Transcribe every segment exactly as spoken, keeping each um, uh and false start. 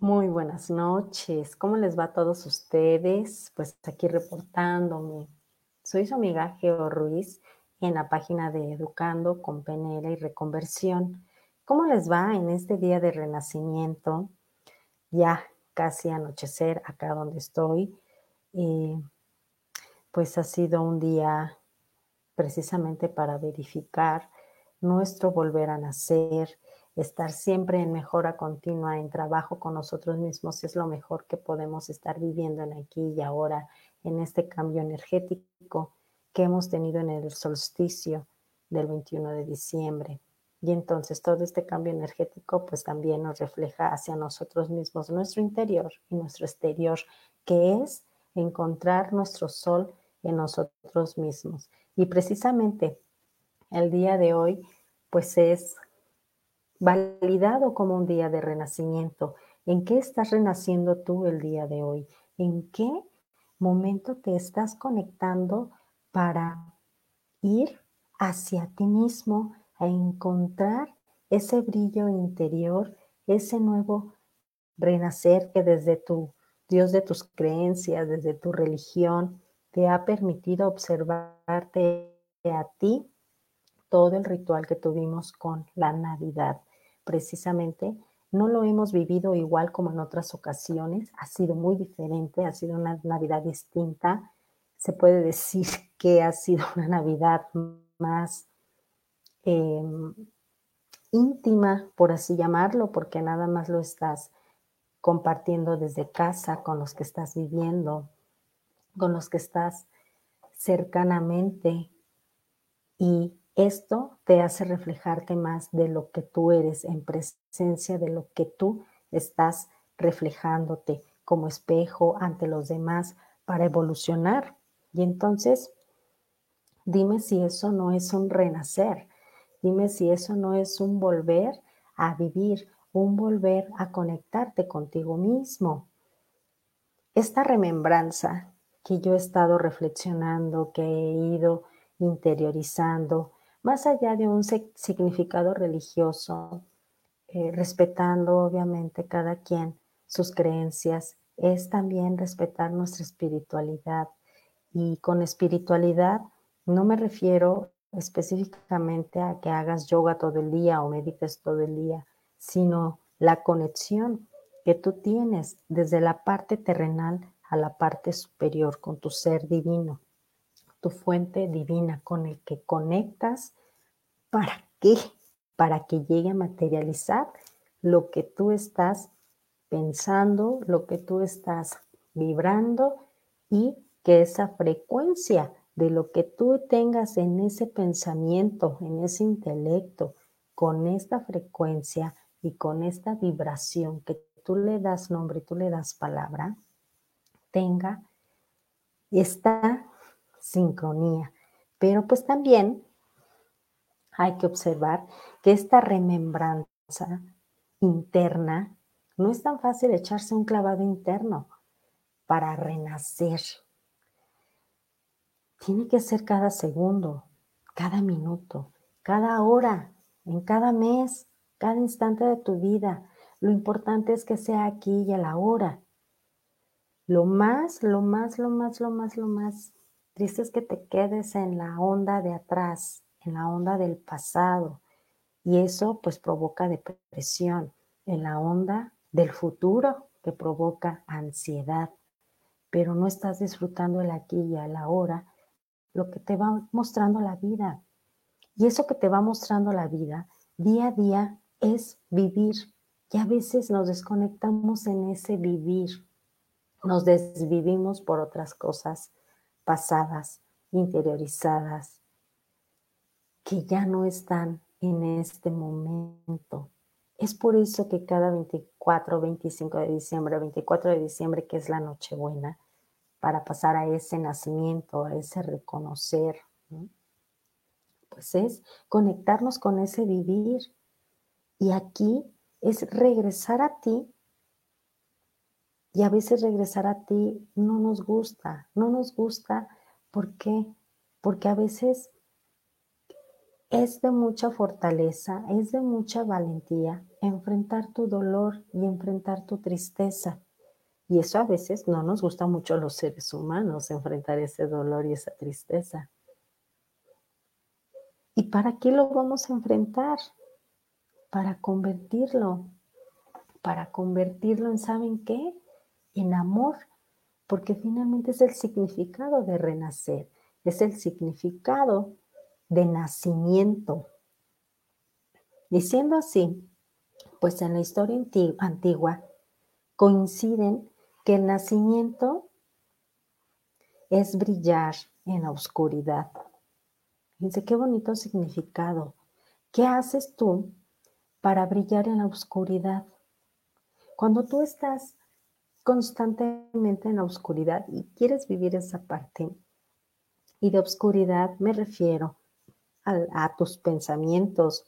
Muy buenas noches. ¿Cómo les va a todos ustedes? Pues aquí reportándome. Soy su amiga Geo Ruiz en la página de Educando con P N L y Reconversión. ¿Cómo les va en este día de renacimiento? Ya casi anochecer acá donde estoy. Eh, pues ha sido un día precisamente para verificar nuestro volver a nacer, estar siempre en mejora continua, en trabajo con nosotros mismos, es lo mejor que podemos estar viviendo en aquí y ahora, en este cambio energético que hemos tenido en el solsticio del veintiuno de diciembre. Y entonces todo este cambio energético pues también nos refleja hacia nosotros mismos, nuestro interior y nuestro exterior, que es encontrar nuestro sol en nosotros mismos. Y precisamente el día de hoy, pues es validado como un día de renacimiento. ¿En qué estás renaciendo tú el día de hoy? ¿En qué momento te estás conectando para ir hacia ti mismo a encontrar ese brillo interior, ese nuevo renacer que desde tu Dios de tus creencias, desde tu religión, te ha permitido observarte a ti todo el ritual que tuvimos con la Navidad? Precisamente no lo hemos vivido igual como en otras ocasiones, ha sido muy diferente, ha sido una Navidad distinta. Se puede decir que ha sido una Navidad más eh, íntima, por así llamarlo, porque nada más lo estás compartiendo desde casa con los que estás viviendo, con los que estás cercanamente, y esto te hace reflejarte más de lo que tú eres en presencia de lo que tú estás reflejándote como espejo ante los demás para evolucionar. Y entonces, dime si eso no es un renacer, dime si eso no es un volver a vivir, un volver a conectarte contigo mismo. Esta remembranza que yo he estado reflexionando, que he ido interiorizando, más allá de un significado religioso, eh, respetando obviamente cada quien sus creencias, es también respetar nuestra espiritualidad. Y con espiritualidad no me refiero específicamente a que hagas yoga todo el día o medites todo el día, sino la conexión que tú tienes desde la parte terrenal a la parte superior con tu ser divino, tu fuente divina con el que conectas. ¿Para qué? Para que llegue a materializar lo que tú estás pensando, lo que tú estás vibrando, y que esa frecuencia de lo que tú tengas en ese pensamiento, en ese intelecto, con esta frecuencia y con esta vibración que tú le das nombre y tú le das palabra, tenga esta sincronía. Pero pues también hay que observar que esta remembranza interna no es tan fácil echarse un clavado interno para renacer. Tiene que ser cada segundo, cada minuto, cada hora, en cada mes, cada instante de tu vida. Lo importante es que sea aquí y a la hora. Lo más, lo más, lo más, lo más, lo más triste es que te quedes en la onda de atrás, en la onda del pasado. Y eso pues provoca depresión, en la onda del futuro que provoca ansiedad, pero no estás disfrutando el aquí y el ahora, lo que te va mostrando la vida. Y eso que te va mostrando la vida día a día es vivir. Y a veces nos desconectamos en ese vivir, nos desvivimos por otras cosas pasadas, interiorizadas, que ya no están en este momento. Es por eso que cada veinticuatro, veinticinco de diciembre, veinticuatro de diciembre, que es la Nochebuena, para pasar a ese nacimiento, a ese reconocer, ¿no? Pues es conectarnos con ese vivir. Y aquí es regresar a ti, y a veces regresar a ti no nos gusta, no nos gusta. ¿Por qué? Porque a veces Es de mucha fortaleza, es de mucha valentía enfrentar tu dolor y enfrentar tu tristeza. Y eso a veces no nos gusta mucho a los seres humanos, enfrentar ese dolor y esa tristeza. ¿Y para qué lo vamos a enfrentar? Para convertirlo, para convertirlo en, ¿saben qué? En amor, porque finalmente es el significado de renacer, es el significado de nacimiento. Y siendo así, pues en la historia anti- antigua coinciden que el nacimiento es brillar en la oscuridad. Fíjense qué bonito significado. ¿Qué haces tú para brillar en la oscuridad? Cuando tú estás constantemente en la oscuridad y quieres vivir esa parte, y de oscuridad me refiero a, a tus pensamientos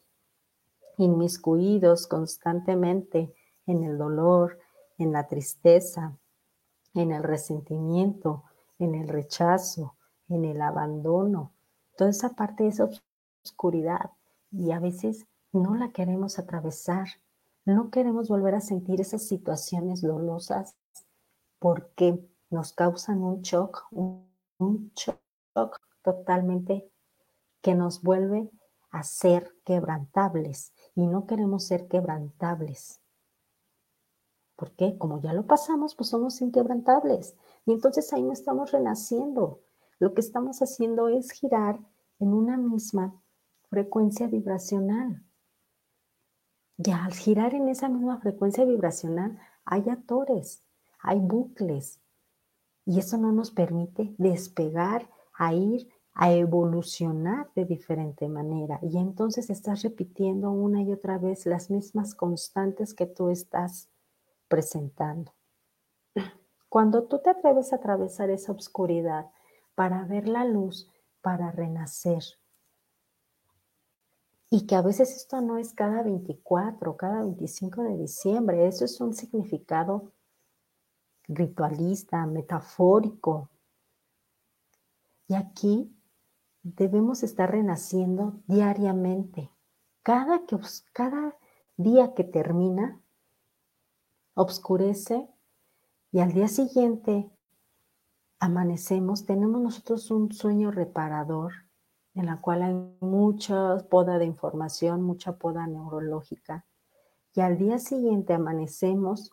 inmiscuidos constantemente en el dolor, en la tristeza, en el resentimiento, en el rechazo, en el abandono. Toda esa parte es oscuridad y a veces no la queremos atravesar. No queremos volver a sentir esas situaciones dolorosas porque nos causan un shock, un, un shock totalmente que nos vuelve a ser quebrantables y no queremos ser quebrantables. Porque como ya lo pasamos, pues somos inquebrantables. Y entonces ahí no estamos renaciendo. Lo que estamos haciendo es girar en una misma frecuencia vibracional. Y al girar en esa misma frecuencia vibracional, hay atores, hay bucles. Y eso no nos permite despegar, a ir, a evolucionar de diferente manera. Y entonces estás repitiendo una y otra vez las mismas constantes que tú estás presentando. Cuando tú te atreves a atravesar esa oscuridad para ver la luz, para renacer, y que a veces esto no es cada veinticuatro, cada veinticinco de diciembre, eso es un significado ritualista, metafórico. Y aquí debemos estar renaciendo diariamente. Cada, que, cada día que termina, obscurece y al día siguiente amanecemos, tenemos nosotros un sueño reparador en la cual hay mucha poda de información, mucha poda neurológica. Y al día siguiente amanecemos,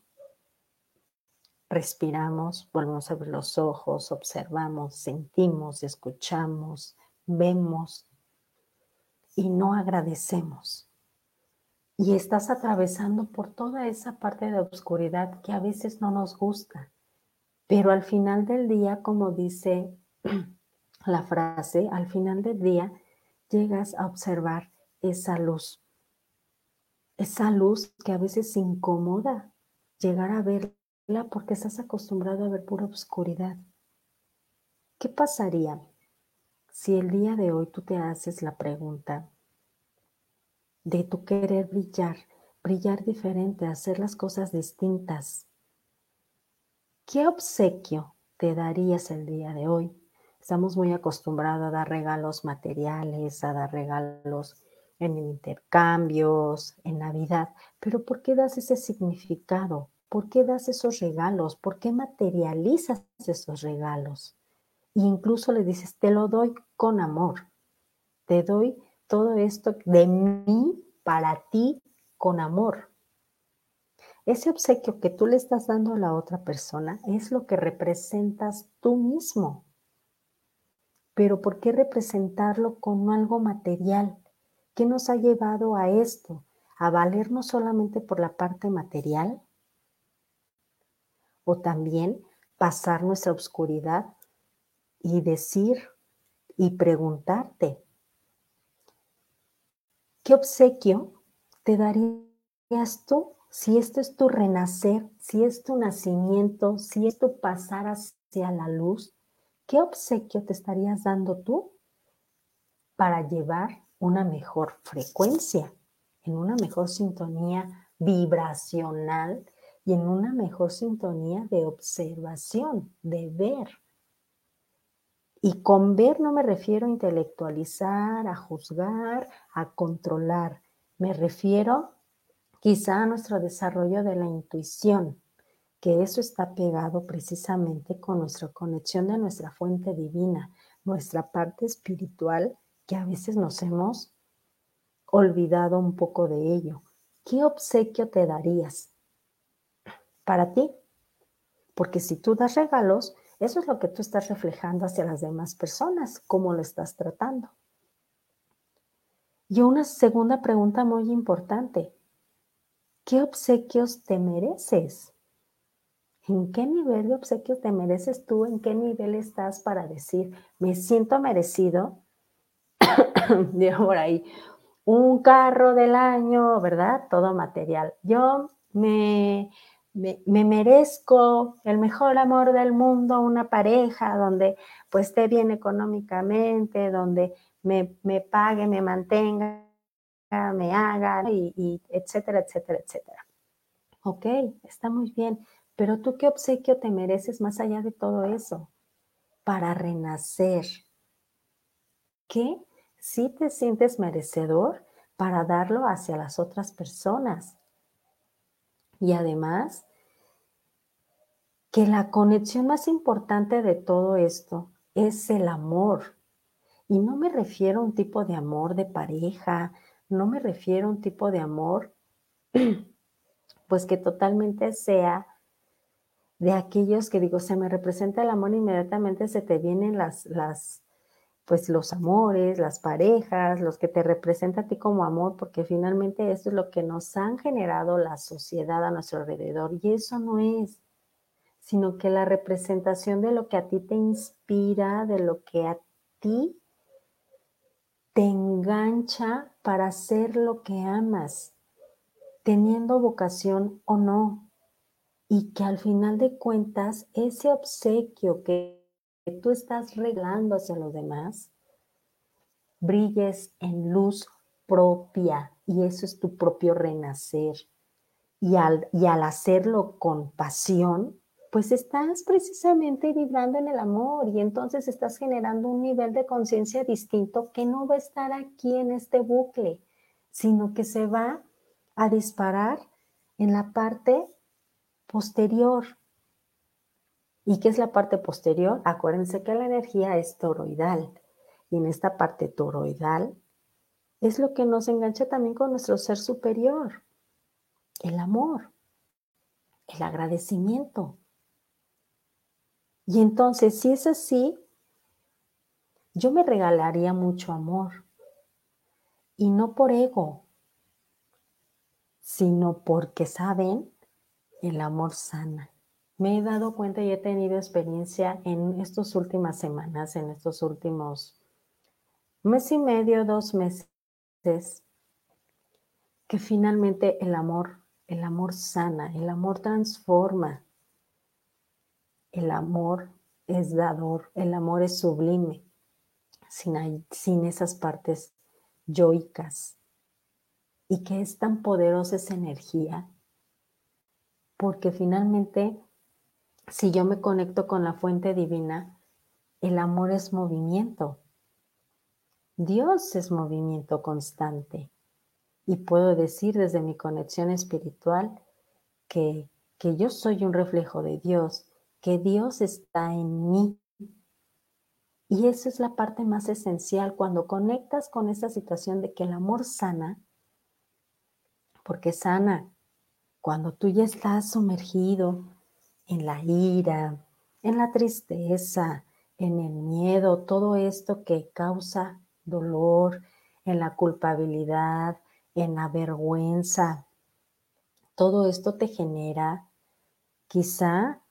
respiramos, volvemos a abrir los ojos, observamos, sentimos, escuchamos, vemos y no agradecemos. Y estás atravesando por toda esa parte de oscuridad que a veces no nos gusta. Pero al final del día, como dice la frase, al final del día llegas a observar esa luz. Esa luz que a veces incomoda llegar a verla porque estás acostumbrado a ver pura oscuridad. ¿Qué pasaría si el día de hoy tú te haces la pregunta de tu querer brillar, brillar diferente, hacer las cosas distintas? ¿Qué obsequio te darías el día de hoy? Estamos muy acostumbrados a dar regalos materiales, a dar regalos en intercambios, en Navidad, pero ¿por qué das ese significado? ¿Por qué das esos regalos? ¿Por qué materializas esos regalos? E incluso le dices, te lo doy con amor, te doy todo esto de mí para ti con amor. Ese obsequio que tú le estás dando a la otra persona es lo que representas tú mismo. Pero ¿por qué representarlo con algo material? ¿Qué nos ha llevado a esto? ¿A valernos solamente por la parte material? ¿O también pasar nuestra oscuridad y decir y preguntarte, ¿qué obsequio te darías tú si esto es tu renacer, si es tu nacimiento, si es tu pasar hacia la luz? ¿Qué obsequio te estarías dando tú para llevar una mejor frecuencia, en una mejor sintonía vibracional y en una mejor sintonía de observación, de ver? Y con ver no me refiero a intelectualizar, a juzgar, a controlar. Me refiero quizá a nuestro desarrollo de la intuición, que eso está pegado precisamente con nuestra conexión de nuestra fuente divina, nuestra parte espiritual, que a veces nos hemos olvidado un poco de ello. ¿Qué obsequio te darías para ti? Porque si tú das regalos, eso es lo que tú estás reflejando hacia las demás personas, cómo lo estás tratando. Y una segunda pregunta muy importante, ¿qué obsequios te mereces? ¿En qué nivel de obsequios te mereces tú? ¿En qué nivel estás para decir, me siento merecido? Digo por ahí, un carro del año, ¿verdad? Todo material. Yo me, me, me merezco el mejor amor del mundo, una pareja donde pues esté bien económicamente, donde me, me pague, me mantenga, me haga, y, y etcétera, etcétera, etcétera. Ok, está muy bien, pero tú qué obsequio te mereces más allá de todo eso para renacer. ¿Qué sí te sientes merecedor para darlo hacia las otras personas? Y además, que la conexión más importante de todo esto es el amor. Y no me refiero a un tipo de amor de pareja, no me refiero a un tipo de amor, pues que totalmente sea de aquellos que digo, se me representa el amor, inmediatamente se te vienen las, las, pues los amores, las parejas, los que te representa a ti como amor, porque finalmente esto es lo que nos han generado la sociedad a nuestro alrededor. Y eso no es, sino que la representación de lo que a ti te inspira, de lo que a ti te engancha para hacer lo que amas, teniendo vocación o no. Y que al final de cuentas, ese obsequio que tú estás regalando hacia los demás, brilles en luz propia y eso es tu propio renacer. Y al, y al hacerlo con pasión, pues estás precisamente vibrando en el amor y entonces estás generando un nivel de conciencia distinto que no va a estar aquí en este bucle, sino que se va a disparar en la parte posterior. ¿Y qué es la parte posterior? Acuérdense que la energía es toroidal y en esta parte toroidal es lo que nos engancha también con nuestro ser superior, el amor, el agradecimiento. Y entonces, si es así, yo me regalaría mucho amor. Y no por ego, sino porque, ¿saben? El amor sana. Me he dado cuenta y he tenido experiencia en estas últimas semanas, en estos últimos mes y medio, dos meses, que finalmente el amor, el amor sana, el amor transforma. El amor es dador, el amor es sublime, sin, sin esas partes yoicas. Y que es tan poderosa esa energía, porque finalmente, si yo me conecto con la fuente divina, el amor es movimiento. Dios es movimiento constante. Y puedo decir desde mi conexión espiritual que, que yo soy un reflejo de Dios, que Dios está en mí. Y esa es la parte más esencial cuando conectas con esa situación de que el amor sana, porque sana cuando tú ya estás sumergido en la ira, en la tristeza, en el miedo, todo esto que causa dolor, en la culpabilidad, en la vergüenza, todo esto te genera quizá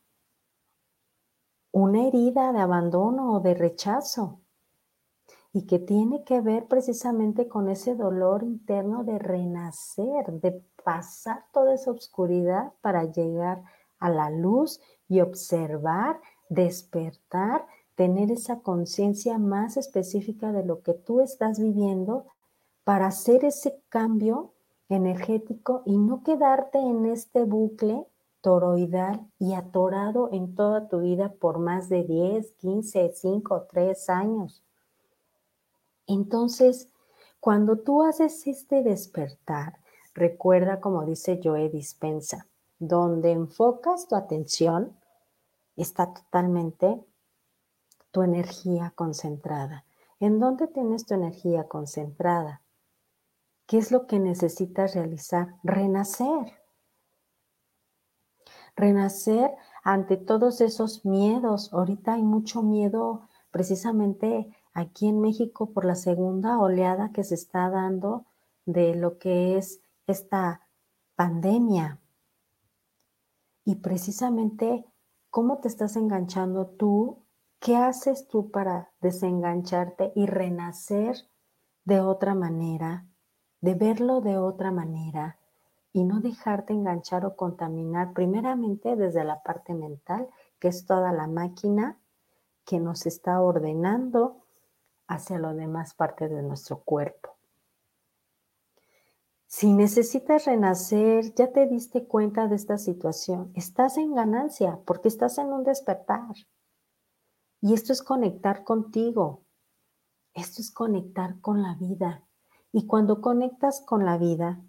una herida de abandono o de rechazo y que tiene que ver precisamente con ese dolor interno de renacer, de pasar toda esa oscuridad para llegar a la luz y observar, despertar, tener esa conciencia más específica de lo que tú estás viviendo para hacer ese cambio energético y no quedarte en este bucle toroidal y atorado en toda tu vida por más de diez, quince, cinco, tres años. Entonces, cuando tú haces este despertar, recuerda, como dice Joe Dispenza, donde enfocas tu atención, está totalmente tu energía concentrada. ¿En dónde tienes tu energía concentrada? ¿Qué es lo que necesitas realizar? Renacer. Renacer ante todos esos miedos. Ahorita hay mucho miedo precisamente aquí en México por la segunda oleada que se está dando de lo que es esta pandemia. Y precisamente, ¿cómo te estás enganchando tú? ¿Qué haces tú para desengancharte y renacer de otra manera, de verlo de otra manera y no dejarte enganchar o contaminar primeramente desde la parte mental, que es toda la máquina que nos está ordenando hacia las demás partes de nuestro cuerpo? Si necesitas renacer, ya te diste cuenta de esta situación, estás en ganancia porque estás en un despertar. Y esto es conectar contigo, esto es conectar con la vida. Y cuando conectas con la vida,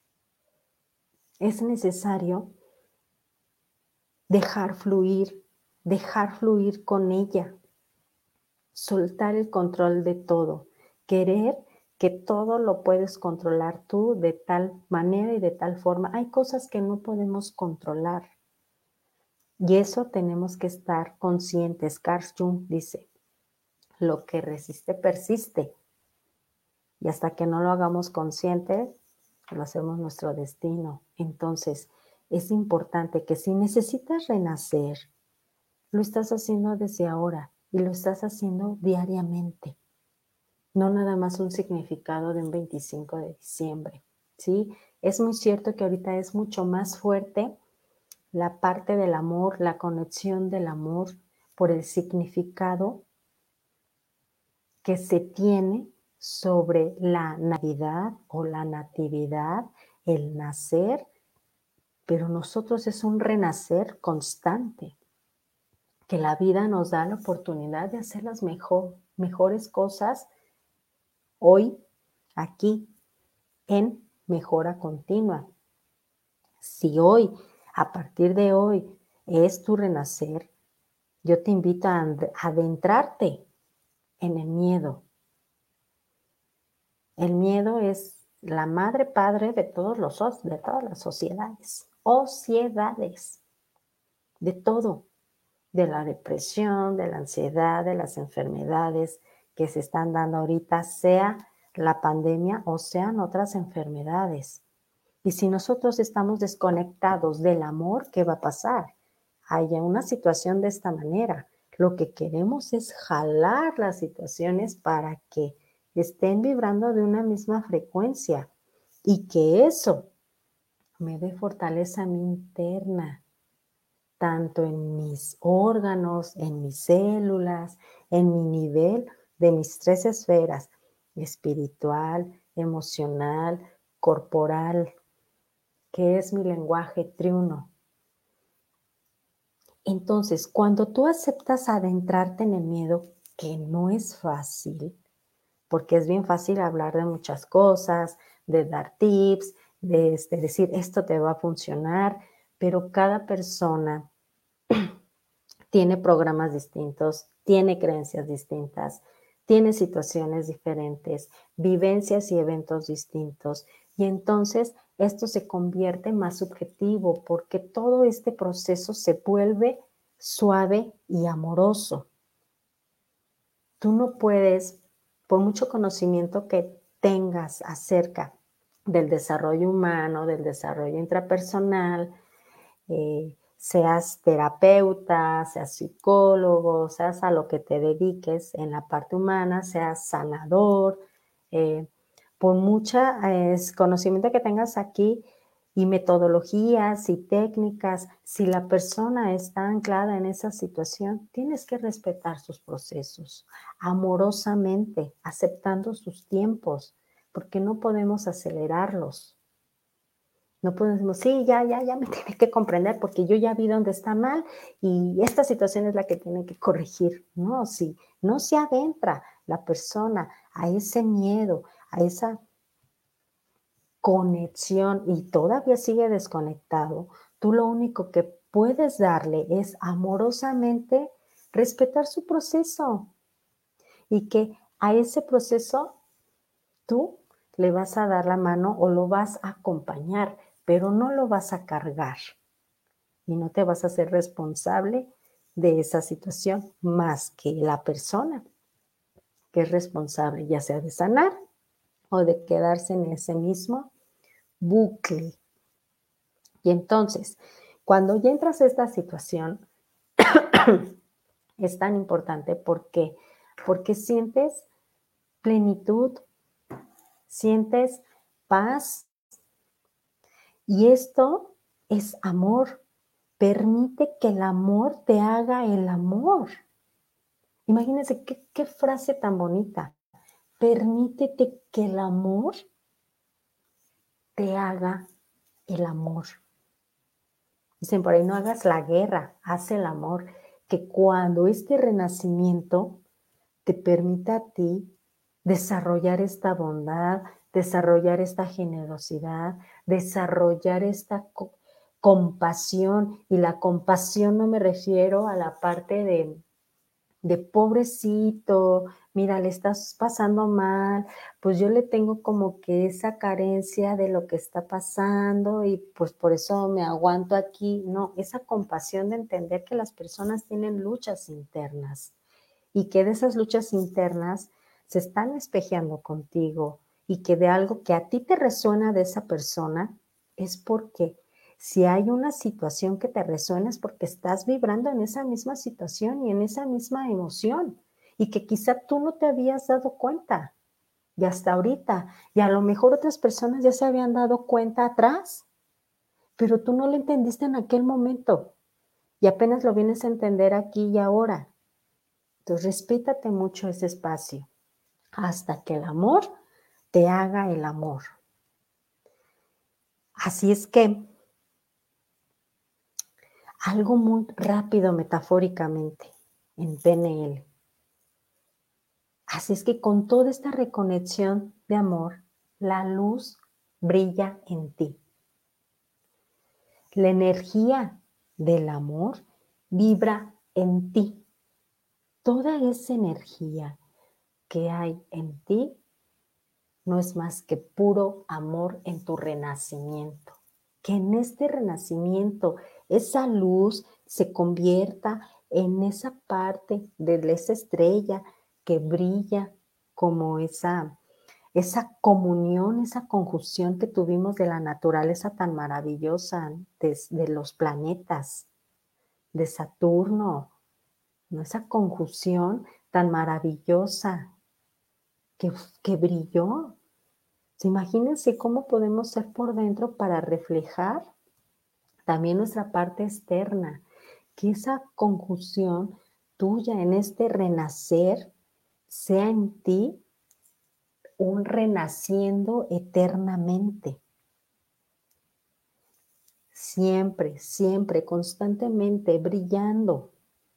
es necesario dejar fluir, dejar fluir con ella, soltar el control de todo, querer que todo lo puedes controlar tú de tal manera y de tal forma. Hay cosas que no podemos controlar y eso tenemos que estar conscientes. Carl Jung dice, lo que resiste persiste y hasta que no lo hagamos consciente, lo hacemos nuestro destino. Entonces, es importante que si necesitas renacer, lo estás haciendo desde ahora y lo estás haciendo diariamente. No nada más un significado de un veinticinco de diciembre, ¿sí? Es muy cierto que ahorita es mucho más fuerte la parte del amor, la conexión del amor por el significado que se tiene sobre la Navidad o la Natividad, el nacer, pero nosotros es un renacer constante, que la vida nos da la oportunidad de hacer las mejor, mejores cosas hoy, aquí, en mejora continua. Si hoy, a partir de hoy, es tu renacer, yo te invito a adentrarte en el miedo. El miedo es la madre padre de todos los de todas las sociedades, ociedades, de todo, de la depresión, de la ansiedad, de las enfermedades que se están dando ahorita, sea la pandemia o sean otras enfermedades. Y si nosotros estamos desconectados del amor, ¿qué va a pasar? Hay una situación de esta manera. Lo que queremos es jalar las situaciones para que estén vibrando de una misma frecuencia y que eso me dé fortaleza a mí interna, tanto en mis órganos, en mis células, en mi nivel de mis tres esferas, espiritual, emocional, corporal, que es mi lenguaje triuno. Entonces, cuando tú aceptas adentrarte en el miedo, que no es fácil, porque es bien fácil hablar de muchas cosas, de dar tips, de este, decir esto te va a funcionar, pero cada persona tiene programas distintos, tiene creencias distintas, tiene situaciones diferentes, vivencias y eventos distintos. Y entonces esto se convierte más subjetivo porque todo este proceso se vuelve suave y amoroso. Tú no puedes, por mucho conocimiento que tengas acerca del desarrollo humano, del desarrollo intrapersonal, eh, seas terapeuta, seas psicólogo, seas a lo que te dediques en la parte humana, seas sanador, eh, por mucho eh, conocimiento que tengas aquí y metodologías y técnicas, si la persona está anclada en esa situación, tienes que respetar sus procesos amorosamente, aceptando sus tiempos, porque no podemos acelerarlos. No podemos decir, sí, ya, ya, ya me tiene que comprender porque yo ya vi dónde está mal y esta situación es la que tiene que corregir. No, si no se adentra la persona a ese miedo, a esa conexión y todavía sigue desconectado, tú lo único que puedes darle es amorosamente respetar su proceso y que a ese proceso tú le vas a dar la mano o lo vas a acompañar, pero no lo vas a cargar y no te vas a hacer responsable de esa situación más que la persona que es responsable, ya sea de sanar o de quedarse en ese mismo bucle. Y entonces, cuando ya entras a esta situación, es tan importante porque porque sientes plenitud, sientes paz y esto es amor. Permite que el amor te haga el amor. Imagínense qué, qué frase tan bonita. Permítete que el amor te haga el amor. Dicen por ahí, no hagas la guerra, haz el amor. Que cuando este renacimiento te permita a ti desarrollar esta bondad, desarrollar esta generosidad, desarrollar esta co compasión. Y la compasión no me refiero a la parte de de pobrecito, mira, le estás pasando mal, pues yo le tengo como que esa carencia de lo que está pasando y pues por eso me aguanto aquí. No, esa compasión de entender que las personas tienen luchas internas y que de esas luchas internas se están espejeando contigo y que de algo que a ti te resuena de esa persona es porque si hay una situación que te resuena es porque estás vibrando en esa misma situación y en esa misma emoción y que quizá tú no te habías dado cuenta y hasta ahorita y a lo mejor otras personas ya se habían dado cuenta atrás, pero tú no lo entendiste en aquel momento y apenas lo vienes a entender aquí y ahora. Entonces, respétate mucho ese espacio hasta que el amor te haga el amor. Así es que, algo muy rápido metafóricamente en P N L. Así es que con toda esta reconexión de amor, la luz brilla en ti. La energía del amor vibra en ti. Toda esa energía que hay en ti no es más que puro amor en tu renacimiento. Que en este renacimiento esa luz se convierta en esa parte de esa estrella que brilla como esa, esa comunión, esa conjunción que tuvimos de la naturaleza tan maravillosa, de, de los planetas, de Saturno, ¿no? Esa conjunción tan maravillosa que, que brilló. Imagínense cómo podemos ser por dentro para reflejar también nuestra parte externa, que esa conjunción tuya en este renacer sea en ti un renaciendo eternamente. Siempre, siempre, constantemente brillando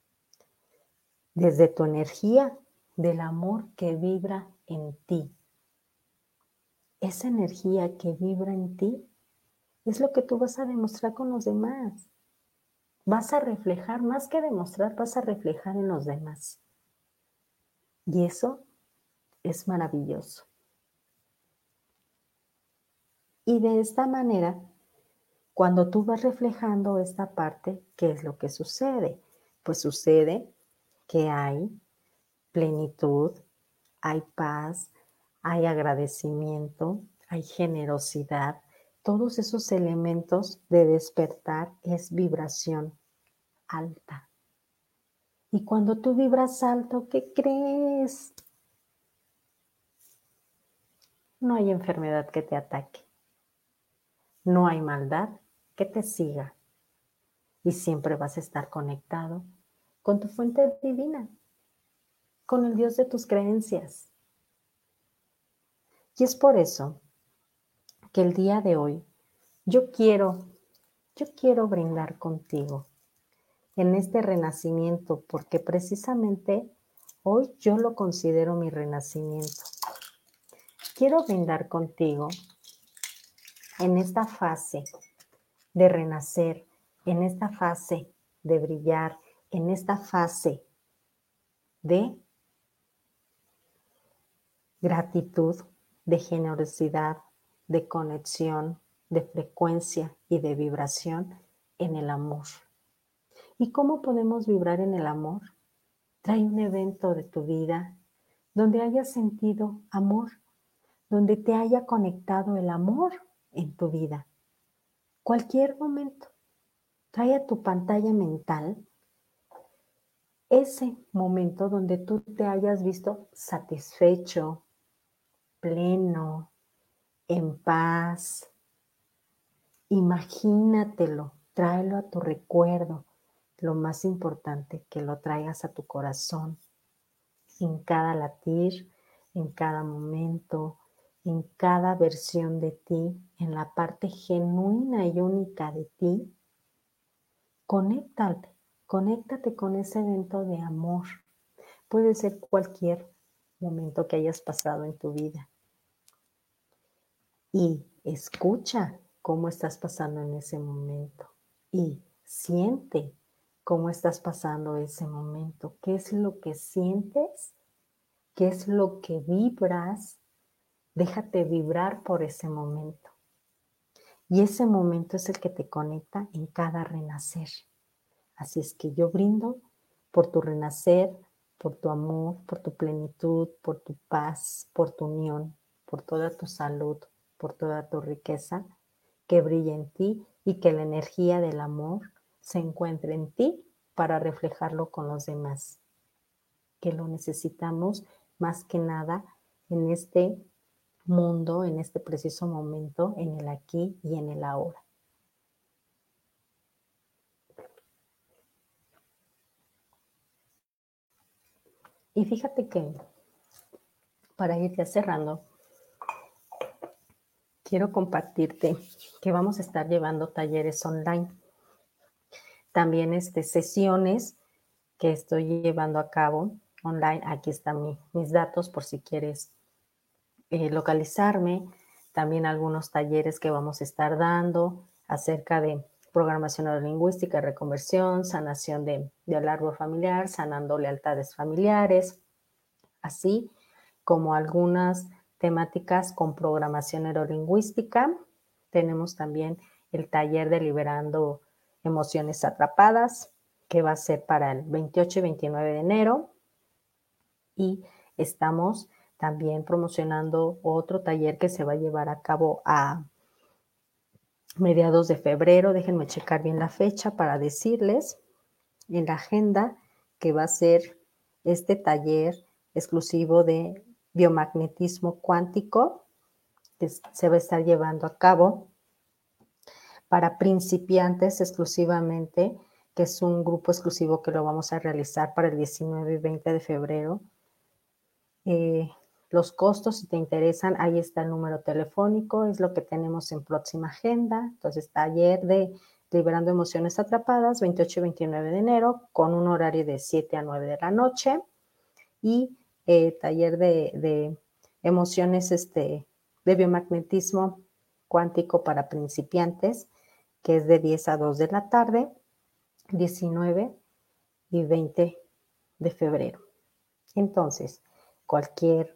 desde tu energía del amor que vibra en ti. Esa energía que vibra en ti es lo que tú vas a demostrar con los demás. Vas a reflejar, más que demostrar, vas a reflejar en los demás. Y eso es maravilloso. Y de esta manera, cuando tú vas reflejando esta parte, ¿qué es lo que sucede? Pues sucede que hay plenitud, hay paz, hay agradecimiento, hay generosidad. Todos esos elementos de despertar es vibración alta. Y cuando tú vibras alto, ¿qué crees? No hay enfermedad que te ataque. No hay maldad que te siga. Y siempre vas a estar conectado con tu fuente divina, con el Dios de tus creencias. Y es por eso que el día de hoy yo quiero, yo quiero brindar contigo en este renacimiento, porque precisamente hoy yo lo considero mi renacimiento. Quiero brindar contigo en esta fase de renacer, en esta fase de brillar, en esta fase de gratitud, de generosidad, de conexión, de frecuencia y de vibración en el amor. ¿Y cómo podemos vibrar en el amor? Trae un evento de tu vida donde hayas sentido amor, donde te haya conectado el amor en tu vida. Cualquier momento, trae a tu pantalla mental ese momento donde tú te hayas visto satisfecho, pleno, en paz. Imagínatelo, tráelo a tu recuerdo. Lo más importante, que lo traigas a tu corazón, en cada latir, en cada momento, en cada versión de ti, en la parte genuina y única de ti. Conéctate, conéctate con ese evento de amor. Puede ser cualquier momento que hayas pasado en tu vida. Y escucha cómo estás pasando en ese momento. Y siente cómo estás pasando ese momento. ¿Qué es lo que sientes? ¿Qué es lo que vibras? Déjate vibrar por ese momento. Y ese momento es el que te conecta en cada renacer. Así es que yo brindo por tu renacer, por tu amor, por tu plenitud, por tu paz, por tu unión, por toda tu salud, por toda tu riqueza, que brille en ti y que la energía del amor se encuentre en ti para reflejarlo con los demás. Que lo necesitamos más que nada en este mundo, en este preciso momento, en el aquí y en el ahora. Y fíjate que, para ir ya cerrando, quiero compartirte que vamos a estar llevando talleres online. También este, sesiones que estoy llevando a cabo online. Aquí están mi, mis datos por si quieres eh, localizarme. También algunos talleres que vamos a estar dando acerca de programación neurolingüística, reconversión, sanación de, del árbol familiar, sanando lealtades familiares, así como algunas temáticas con programación neurolingüística. Tenemos también el taller de Liberando Emociones Atrapadas, que va a ser para el veintiocho y veintinueve de enero. Y estamos también promocionando otro taller que se va a llevar a cabo a mediados de febrero. Déjenme checar bien la fecha para decirles en la agenda que va a ser este taller exclusivo de biomagnetismo cuántico, que se va a estar llevando a cabo para principiantes exclusivamente, que es un grupo exclusivo que lo vamos a realizar para el diecinueve y veinte de febrero. Eh, los costos, si te interesan, ahí está el número telefónico, es lo que tenemos en próxima agenda. Entonces, taller de Liberando Emociones Atrapadas, veintiocho y veintinueve de enero, con un horario de siete a nueve de la noche. Y eh, taller de, de emociones este, de biomagnetismo cuántico para principiantes, que es de diez a dos de la tarde, diecinueve y veinte de febrero. Entonces, cualquier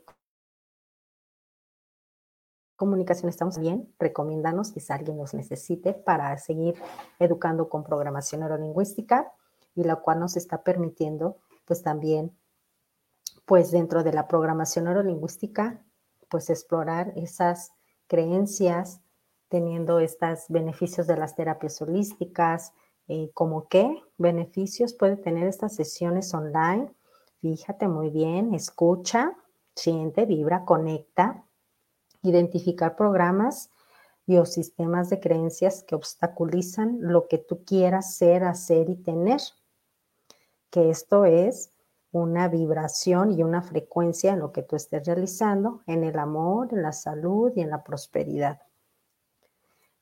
comunicación estamos bien, recomiéndanos si alguien nos necesite para seguir educando con programación neurolingüística, y la cual nos está permitiendo pues también pues dentro de la programación neurolingüística pues explorar esas creencias, teniendo estos beneficios de las terapias holísticas, eh, como qué beneficios puede tener estas sesiones online. Fíjate muy bien, escucha, siente, vibra, conecta. Identificar programas y o sistemas de creencias que obstaculizan lo que tú quieras ser, hacer y tener. Que esto es una vibración y una frecuencia en lo que tú estés realizando, en el amor, en la salud y en la prosperidad.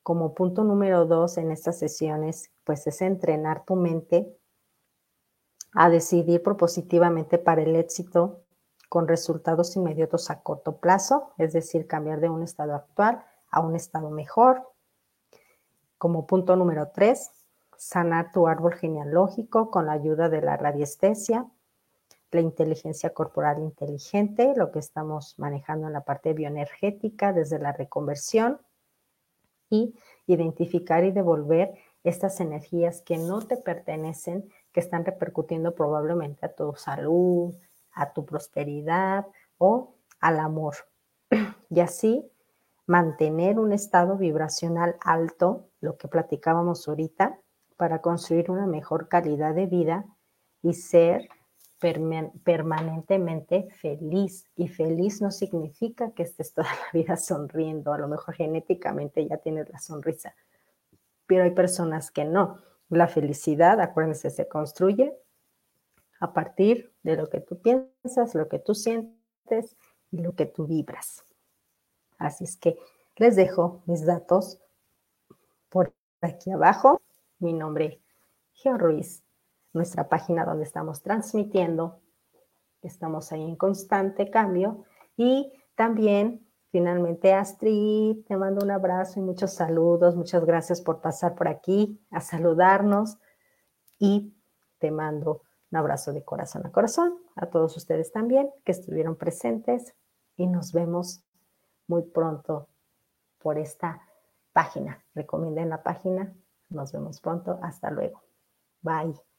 Como punto número dos en estas sesiones, pues es entrenar tu mente a decidir propositivamente para el éxito con resultados inmediatos a corto plazo, es decir, cambiar de un estado actual a un estado mejor. Como punto número tres, sanar tu árbol genealógico con la ayuda de la radiestesia, la inteligencia corporal inteligente, lo que estamos manejando en la parte bioenergética desde la reconversión, y identificar y devolver estas energías que no te pertenecen, que están repercutiendo probablemente a tu salud, a tu prosperidad o al amor. Y así mantener un estado vibracional alto, lo que platicábamos ahorita, para construir una mejor calidad de vida y ser permanentemente feliz. Y feliz no significa que estés toda la vida sonriendo. A lo mejor genéticamente ya tienes la sonrisa, pero hay personas que no. La felicidad, acuérdense, se construye a partir de lo que tú piensas, lo que tú sientes y lo que tú vibras. Así es que les dejo mis datos por aquí abajo. Mi nombre, Geo Ruiz, nuestra página donde estamos transmitiendo. Estamos ahí en constante cambio. Y también, finalmente, Astrid, te mando un abrazo y muchos saludos. Muchas gracias por pasar por aquí a saludarnos. Y te mando un abrazo de corazón a corazón. A todos ustedes también que estuvieron presentes. Y nos vemos muy pronto por esta página. Recomienden la página. Nos vemos pronto. Hasta luego. Bye.